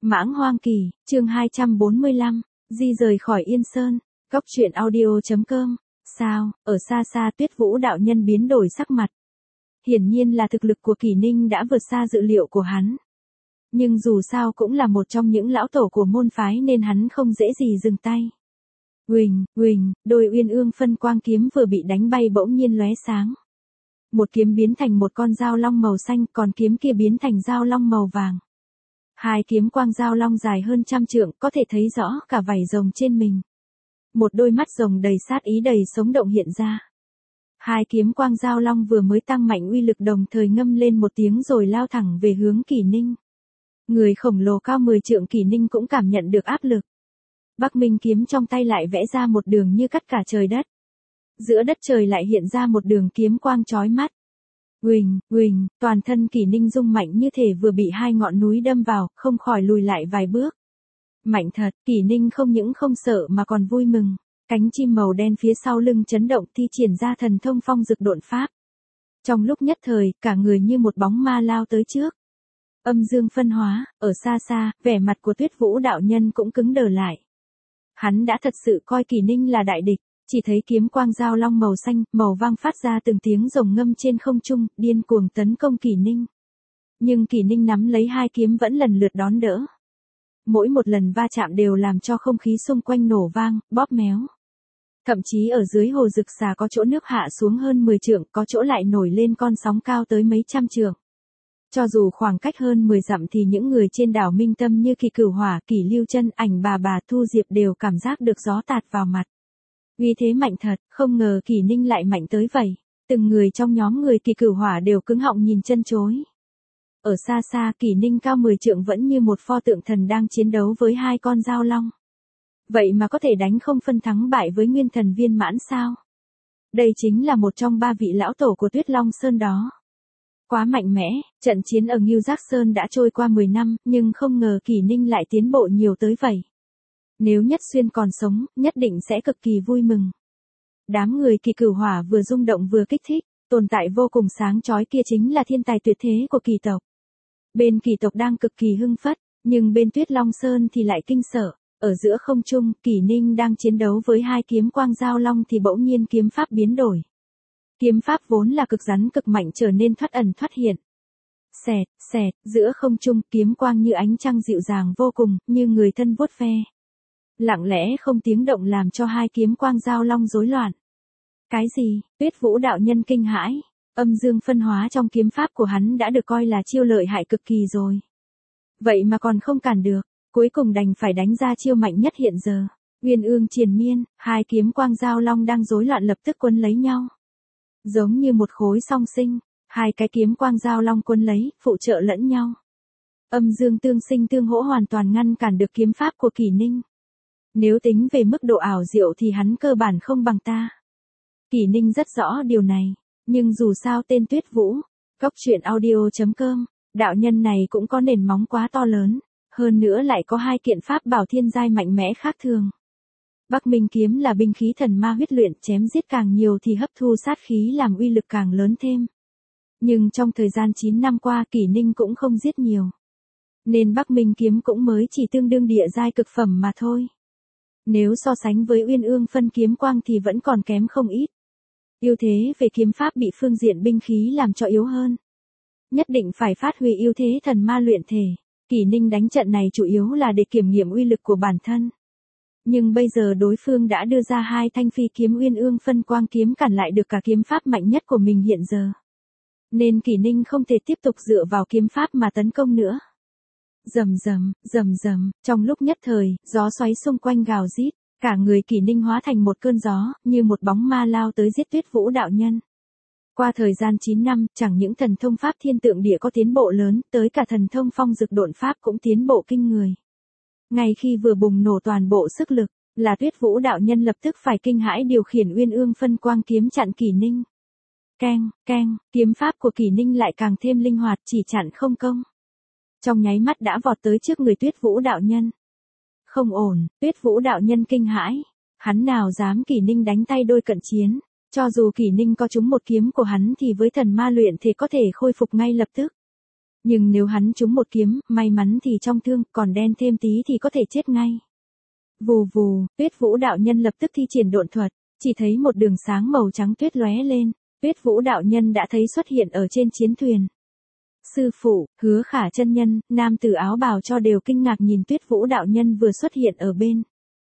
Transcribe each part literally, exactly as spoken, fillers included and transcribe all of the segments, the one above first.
Mãng Hoang Kỳ, chương hai trăm bốn mươi lăm, di rời khỏi Yên Sơn, Cóc truyện audio chấm com. Sao, ở xa xa Tuyết Vũ đạo nhân biến đổi sắc mặt. Hiển nhiên là thực lực của Kỷ Ninh đã vượt xa dự liệu của hắn. Nhưng dù sao cũng là một trong những lão tổ của môn phái nên hắn không dễ gì dừng tay. Huỳnh, huỳnh, đôi uyên ương phân quang kiếm vừa bị đánh bay bỗng nhiên lóe sáng. Một kiếm biến thành một con dao long màu xanh, còn kiếm kia biến thành dao long màu vàng. Hai kiếm quang dao long dài hơn trăm trượng, có thể thấy rõ cả vảy rồng trên mình. Một đôi mắt rồng đầy sát ý đầy sống động hiện ra. Hai kiếm quang dao long vừa mới tăng mạnh uy lực đồng thời ngâm lên một tiếng rồi lao thẳng về hướng Kỷ Ninh. Người khổng lồ cao mười trượng Kỷ Ninh cũng cảm nhận được áp lực. Bắc Minh kiếm trong tay lại vẽ ra một đường như cắt cả trời đất. Giữa đất trời lại hiện ra một đường kiếm quang chói mắt. Huỳnh, huỳnh, toàn thân Kỷ Ninh rung mạnh như thể vừa bị hai ngọn núi đâm vào, không khỏi lùi lại vài bước. Mạnh thật, Kỷ Ninh không những không sợ mà còn vui mừng. Cánh chim màu đen phía sau lưng chấn động thi triển ra thần thông phong dực độn pháp. Trong lúc nhất thời, cả người như một bóng ma lao tới trước. Âm dương phân hóa, ở xa xa, vẻ mặt của Tuyết Vũ đạo nhân cũng cứng đờ lại. Hắn đã thật sự coi Kỷ Ninh là đại địch, chỉ thấy kiếm quang dao long màu xanh, màu vàng phát ra từng tiếng rồng ngâm trên không trung, điên cuồng tấn công Kỷ Ninh. Nhưng Kỷ Ninh nắm lấy hai kiếm vẫn lần lượt đón đỡ. Mỗi một lần va chạm đều làm cho không khí xung quanh nổ vang, bóp méo. Thậm chí ở dưới hồ rực xà có chỗ nước hạ xuống hơn mười trượng, có chỗ lại nổi lên con sóng cao tới mấy trăm trượng. Cho dù khoảng cách hơn mười dặm thì những người trên đảo Minh Tâm như Kỳ Cửu Hỏa, Kỷ Lưu Chân, Ảnh Bà Bà, Thu Diệp đều cảm giác được gió tạt vào mặt. Uy thế mạnh thật, không ngờ Kỷ Ninh lại mạnh tới vậy. Từng người trong nhóm người Kỳ Cửu Hỏa đều cứng họng nhìn chân chối. Ở xa xa Kỷ Ninh cao mười trượng vẫn như một pho tượng thần đang chiến đấu với hai con dao long. Vậy mà có thể đánh không phân thắng bại với nguyên thần viên mãn sao? Đây chính là một trong ba vị lão tổ của Tuyết Long Sơn đó. Quá mạnh mẽ, trận chiến ở Ngưu Giác Sơn đã trôi qua mười năm, nhưng không ngờ Kỷ Ninh lại tiến bộ nhiều tới vậy. Nếu Nhất Xuyên còn sống, nhất định sẽ cực kỳ vui mừng. Đám người Kỳ Cửu Hỏa vừa rung động vừa kích thích, tồn tại vô cùng sáng chói kia chính là thiên tài tuyệt thế của Kỳ tộc. Bên Kỳ tộc đang cực kỳ hưng phất, nhưng bên Tuyết Long Sơn thì lại kinh sợ. Ở giữa không trung, Kỷ Ninh đang chiến đấu với hai kiếm quang dao long thì bỗng nhiên kiếm pháp biến đổi. Kiếm pháp vốn là cực rắn cực mạnh trở nên thoát ẩn thoát hiện. Xẹt, xẹt, giữa không trung kiếm quang như ánh trăng dịu dàng vô cùng, như người thân vuốt ve. Lặng lẽ không tiếng động làm cho hai kiếm quang dao long rối loạn. Cái gì? Tuyết Vũ đạo nhân kinh hãi. Âm dương phân hóa trong kiếm pháp của hắn đã được coi là chiêu lợi hại cực kỳ rồi. Vậy mà còn không cản được. Cuối cùng đành phải đánh ra chiêu mạnh nhất hiện giờ. Uyên ương triền miên, hai kiếm quang dao long đang rối loạn lập tức quấn lấy nhau. Giống như một khối song sinh, hai cái kiếm quang dao long quấn lấy, phụ trợ lẫn nhau. Âm dương tương sinh tương hỗ hoàn toàn ngăn cản được kiếm pháp của Kỷ Ninh. Nếu tính về mức độ ảo diệu thì hắn cơ bản không bằng ta. Kỷ Ninh rất rõ điều này, nhưng dù sao tên Tuyết Vũ, Cóc truyện audio chấm com, đạo nhân này cũng có nền móng quá to lớn. Hơn nữa lại có hai kiện pháp bảo thiên giai mạnh mẽ khác thường. Bắc Minh kiếm là binh khí thần ma huyết luyện, chém giết càng nhiều thì hấp thu sát khí làm uy lực càng lớn thêm. Nhưng trong thời gian chín năm qua Kỷ Ninh cũng không giết nhiều. Nên Bắc Minh kiếm cũng mới chỉ tương đương địa giai cực phẩm mà thôi. Nếu so sánh với Uyên Ương phân kiếm quang thì vẫn còn kém không ít. Ưu thế về kiếm pháp bị phương diện binh khí làm cho yếu hơn. Nhất định phải phát huy ưu thế thần ma luyện thể. Kỷ Ninh đánh trận này chủ yếu là để kiểm nghiệm uy lực của bản thân. Nhưng bây giờ đối phương đã đưa ra hai thanh phi kiếm Uyên Ương phân quang kiếm cản lại được cả kiếm pháp mạnh nhất của mình hiện giờ. Nên Kỷ Ninh không thể tiếp tục dựa vào kiếm pháp mà tấn công nữa. Rầm rầm, rầm rầm, trong lúc nhất thời, gió xoáy xung quanh gào rít, cả người Kỷ Ninh hóa thành một cơn gió, như một bóng ma lao tới giết Tuyết Vũ đạo nhân. Qua thời gian chín năm, chẳng những thần thông pháp thiên tượng địa có tiến bộ lớn, tới cả thần thông phong dực độn pháp cũng tiến bộ kinh người. Ngay khi vừa bùng nổ toàn bộ sức lực, là Tuyết Vũ đạo nhân lập tức phải kinh hãi điều khiển Uyên Ương phân quang kiếm chặn Kỷ Ninh. Keng, keng, kiếm pháp của Kỷ Ninh lại càng thêm linh hoạt, chỉ chặn không công. Trong nháy mắt đã vọt tới trước người Tuyết Vũ đạo nhân. Không ổn, Tuyết Vũ đạo nhân kinh hãi. Hắn nào dám Kỷ Ninh đánh tay đôi cận chiến. Cho dù Kỷ Ninh có trúng một kiếm của hắn thì với thần ma luyện thì có thể khôi phục ngay lập tức. Nhưng nếu hắn trúng một kiếm, may mắn thì trong thương, còn đen thêm tí thì có thể chết ngay. Vù vù, Tuyết Vũ đạo nhân lập tức thi triển độn thuật, chỉ thấy một đường sáng màu trắng tuyết lóe lên, Tuyết Vũ đạo nhân đã thấy xuất hiện ở trên chiến thuyền. Sư phụ, Hứa Khả chân nhân, nam tử áo bào cho đều kinh ngạc nhìn Tuyết Vũ đạo nhân vừa xuất hiện ở bên.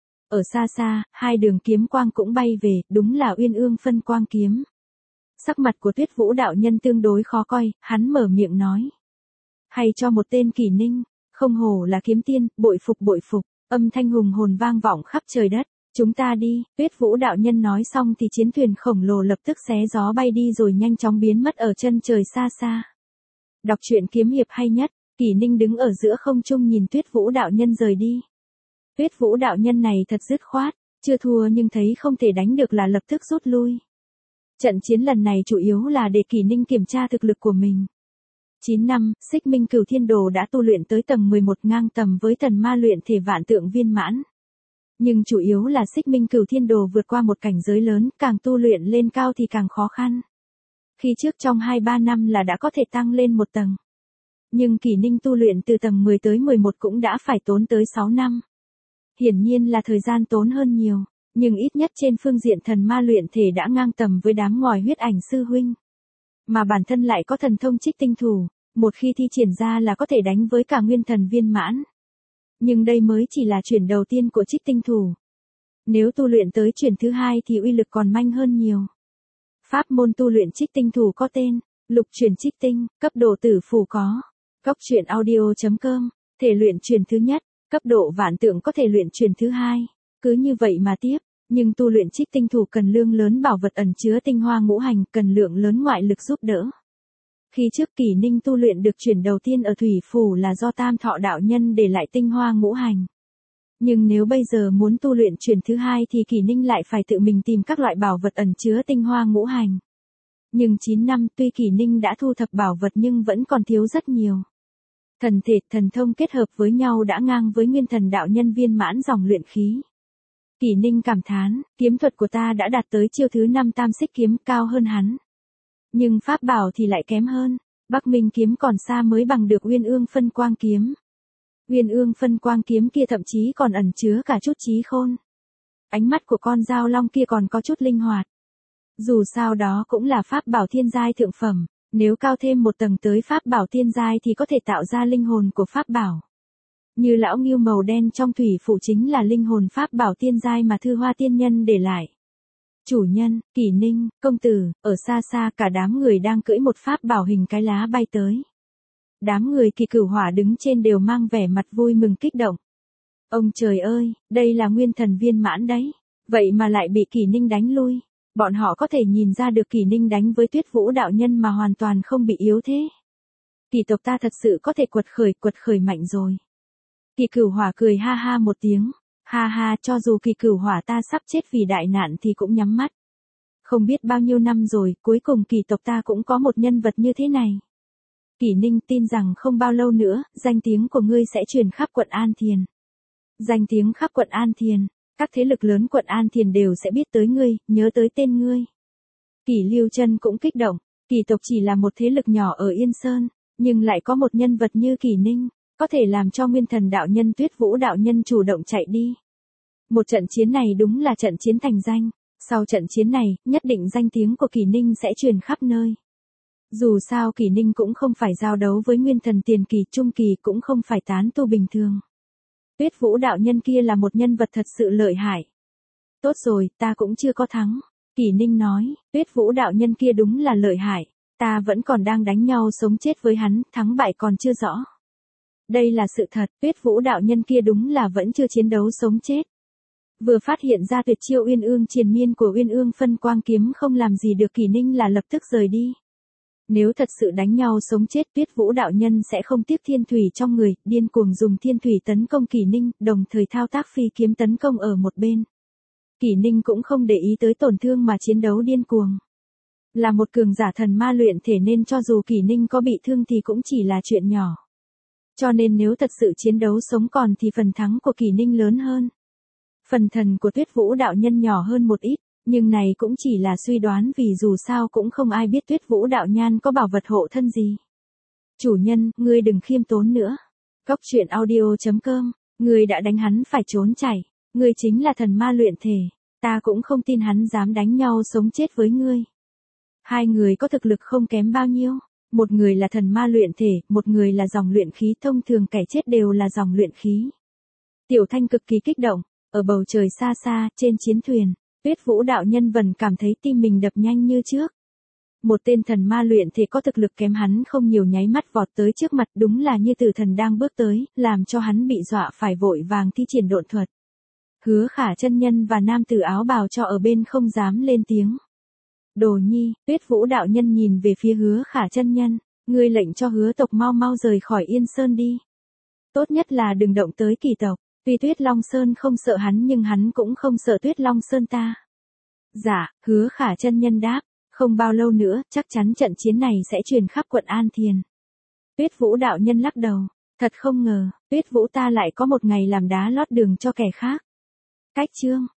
Ở xa xa, hai đường kiếm quang cũng bay về, đúng là Uyên Ương phân quang kiếm. Sắc mặt của Tuyết Vũ đạo nhân tương đối khó coi, hắn mở miệng nói. Hay cho một tên Kỷ Ninh, không hổ là kiếm tiên, bội phục bội phục, âm thanh hùng hồn vang vọng khắp trời đất. Chúng ta đi, Tuyết Vũ đạo nhân nói xong thì chiến thuyền khổng lồ lập tức xé gió bay đi rồi nhanh chóng biến mất ở chân trời xa xa. Đọc truyện kiếm hiệp hay nhất, Kỷ Ninh đứng ở giữa không trung nhìn Tuyết Vũ đạo nhân rời đi. Tuyết Vũ đạo nhân này thật dứt khoát, chưa thua nhưng thấy không thể đánh được là lập tức rút lui. Trận chiến lần này chủ yếu là để Kỷ Ninh kiểm tra thực lực của mình. chín năm, Xích Minh Cửu Thiên Đồ đã tu luyện tới tầng mười một ngang tầm với Thần Ma luyện thể vạn tượng viên mãn. Nhưng chủ yếu là Xích Minh Cửu Thiên Đồ vượt qua một cảnh giới lớn, càng tu luyện lên cao thì càng khó khăn. Khi trước trong hai ba năm là đã có thể tăng lên một tầng. Nhưng Kỷ Ninh tu luyện từ tầng mười tới mười một cũng đã phải tốn tới sáu năm. Hiển nhiên là thời gian tốn hơn nhiều, nhưng ít nhất trên phương diện thần ma luyện thể đã ngang tầm với đám ngòi huyết ảnh sư huynh. Mà bản thân lại có thần thông trích tinh thủ, một khi thi triển ra là có thể đánh với cả nguyên thần viên mãn. Nhưng đây mới chỉ là chuyển đầu tiên của trích tinh thủ. Nếu tu luyện tới chuyển thứ hai thì uy lực còn manh hơn nhiều. Pháp môn tu luyện trích tinh thủ có tên, lục chuyển trích tinh, cấp độ tử phù có. Cốc truyện audio chấm com, thể luyện chuyển thứ nhất, cấp độ vạn tượng có thể luyện chuyển thứ hai. Cứ như vậy mà tiếp, nhưng tu luyện trích tinh thủ cần lượng lớn bảo vật ẩn chứa tinh hoa ngũ hành, cần lượng lớn ngoại lực giúp đỡ. Khi trước Kỷ Ninh tu luyện được chuyển đầu tiên ở Thủy Phủ là do Tam Thọ đạo nhân để lại tinh hoa ngũ hành. Nhưng nếu bây giờ muốn tu luyện chuyển thứ hai thì Kỷ Ninh lại phải tự mình tìm các loại bảo vật ẩn chứa tinh hoa ngũ hành. Nhưng chín năm tuy Kỷ Ninh đã thu thập bảo vật nhưng vẫn còn thiếu rất nhiều. Thần thể, thần thông kết hợp với nhau đã ngang với nguyên thần đạo nhân viên mãn dòng luyện khí. Kỷ Ninh cảm thán, kiếm thuật của ta đã đạt tới chiêu thứ năm tam xích kiếm, cao hơn hắn. Nhưng pháp bảo thì lại kém hơn, Bắc Minh kiếm còn xa mới bằng được Uyên Ương phân quang kiếm. Uyên Ương phân quang kiếm kia thậm chí còn ẩn chứa cả chút trí khôn. Ánh mắt của con dao long kia còn có chút linh hoạt. Dù sao đó cũng là pháp bảo thiên giai thượng phẩm, nếu cao thêm một tầng tới pháp bảo thiên giai thì có thể tạo ra linh hồn của pháp bảo. Như lão ngưu màu đen trong Thủy Phủ chính là linh hồn pháp bảo thiên giai mà Thư Hoa tiên nhân để lại. Chủ nhân, Kỷ Ninh, công tử, ở xa xa cả đám người đang cưỡi một pháp bảo hình cái lá bay tới. Đám người Kỳ Cửu Hỏa đứng trên đều mang vẻ mặt vui mừng kích động. Ông trời ơi, đây là nguyên thần viên mãn đấy, vậy mà lại bị Kỷ Ninh đánh lui. Bọn họ có thể nhìn ra được Kỷ Ninh đánh với Tuyết Vũ đạo nhân mà hoàn toàn không bị yếu thế. Kỳ tộc ta thật sự có thể quật khởi, quật khởi mạnh rồi. Kỳ Cửu Hỏa cười ha ha một tiếng. Ha ha, cho dù Kỳ Cửu Hỏa ta sắp chết vì đại nạn thì cũng nhắm mắt. Không biết bao nhiêu năm rồi, cuối cùng kỳ tộc ta cũng có một nhân vật như thế này. Kỷ Ninh tin rằng không bao lâu nữa, danh tiếng của ngươi sẽ truyền khắp quận An Thiền. Danh tiếng khắp quận An Thiền, các thế lực lớn quận An Thiền đều sẽ biết tới ngươi, nhớ tới tên ngươi. Kỷ Lưu Chân cũng kích động, kỳ tộc chỉ là một thế lực nhỏ ở Yên Sơn, nhưng lại có một nhân vật như Kỷ Ninh, có thể làm cho nguyên thần đạo nhân Tuyết Vũ đạo nhân chủ động chạy đi. Một trận chiến này đúng là trận chiến thành danh, sau trận chiến này, nhất định danh tiếng của Kỷ Ninh sẽ truyền khắp nơi. Dù sao Kỷ Ninh cũng không phải giao đấu với nguyên thần tiền kỳ, trung kỳ cũng không phải tán tu bình thường. Tuyết Vũ đạo nhân kia là một nhân vật thật sự lợi hại. Tốt rồi, ta cũng chưa có thắng. Kỷ Ninh nói, Tuyết Vũ đạo nhân kia đúng là lợi hại, ta vẫn còn đang đánh nhau sống chết với hắn, thắng bại còn chưa rõ. Đây là sự thật, Tuyết Vũ đạo nhân kia đúng là vẫn chưa chiến đấu sống chết. Vừa phát hiện ra tuyệt chiêu Uyên Ương triền miên của Uyên Ương phân quang kiếm không làm gì được Kỷ Ninh là lập tức rời đi. Nếu thật sự đánh nhau sống chết, Tuyết Vũ đạo nhân sẽ không tiếc thiên thủy trong người, điên cuồng dùng thiên thủy tấn công Kỷ Ninh, đồng thời thao tác phi kiếm tấn công ở một bên. Kỷ Ninh cũng không để ý tới tổn thương mà chiến đấu điên cuồng. Là một cường giả thần ma luyện thể nên cho dù Kỷ Ninh có bị thương thì cũng chỉ là chuyện nhỏ. Cho nên nếu thật sự chiến đấu sống còn thì phần thắng của Kỷ Ninh lớn hơn. Phần thần của Tuyết Vũ đạo nhân nhỏ hơn một ít, nhưng này cũng chỉ là suy đoán vì dù sao cũng không ai biết Tuyết Vũ đạo nhan có bảo vật hộ thân gì. Chủ nhân, ngươi đừng khiêm tốn nữa. Cóc truyện audio chấm com, ngươi đã đánh hắn phải trốn chạy. Ngươi chính là thần ma luyện thể. Ta cũng không tin hắn dám đánh nhau sống chết với ngươi. Hai người có thực lực không kém bao nhiêu. Một người là thần ma luyện thể, một người là dòng luyện khí, thông thường kẻ chết đều là dòng luyện khí. Tiểu Thanh cực kỳ kích động, ở bầu trời xa xa, trên chiến thuyền, Tuyết Vũ đạo nhân vẫn cảm thấy tim mình đập nhanh như trước. Một tên thần ma luyện thể có thực lực kém hắn không nhiều nháy mắt vọt tới trước mặt, đúng là như tử thần đang bước tới, làm cho hắn bị dọa phải vội vàng thi triển độn thuật. Hứa Khả chân nhân và nam tử áo bào cho ở bên không dám lên tiếng. Đồ nhi, Tuyết Vũ đạo nhân nhìn về phía Hứa Khả chân nhân, ngươi lệnh cho Hứa tộc mau mau rời khỏi Yên Sơn đi. Tốt nhất là đừng động tới Kỳ tộc, tuy Tuyết Long Sơn không sợ hắn nhưng hắn cũng không sợ Tuyết Long Sơn ta. Dạ, Hứa Khả chân nhân đáp, không bao lâu nữa, chắc chắn trận chiến này sẽ truyền khắp quận An Thiền. Tuyết Vũ đạo nhân lắc đầu, thật không ngờ, Tuyết Vũ ta lại có một ngày làm đá lót đường cho kẻ khác. Cách chương